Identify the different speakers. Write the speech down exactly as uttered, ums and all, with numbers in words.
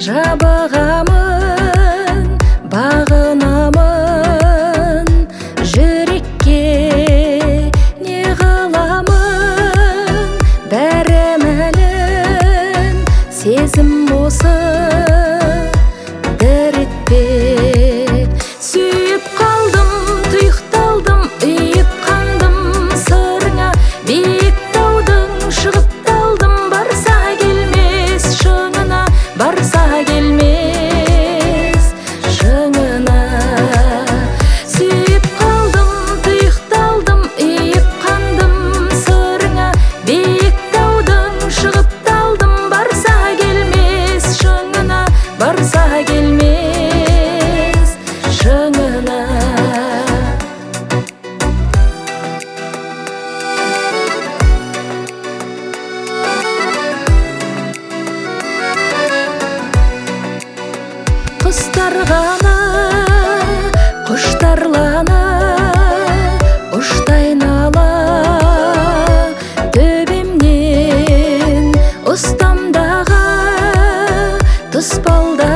Speaker 1: жабығамын, бағынамын жүрекке, не қыламын, бәрі мәлім, сезім осы дәретпек. Сүйіп қалдым, тұйықталдым, үйіп қандым сырыңа, биік таудың шығып талдым, барса келмес шыңына, барса келмес шыңына. Сүйіп қалдым, тұйықталдым, үйіп қандым сырыңа, биік таудың шығып талдым, барса келмес шыңына, барса келмес шыңына. Құстар ғана құштарлана ұшты айнала, төбемнен ұстамдағы тұспалда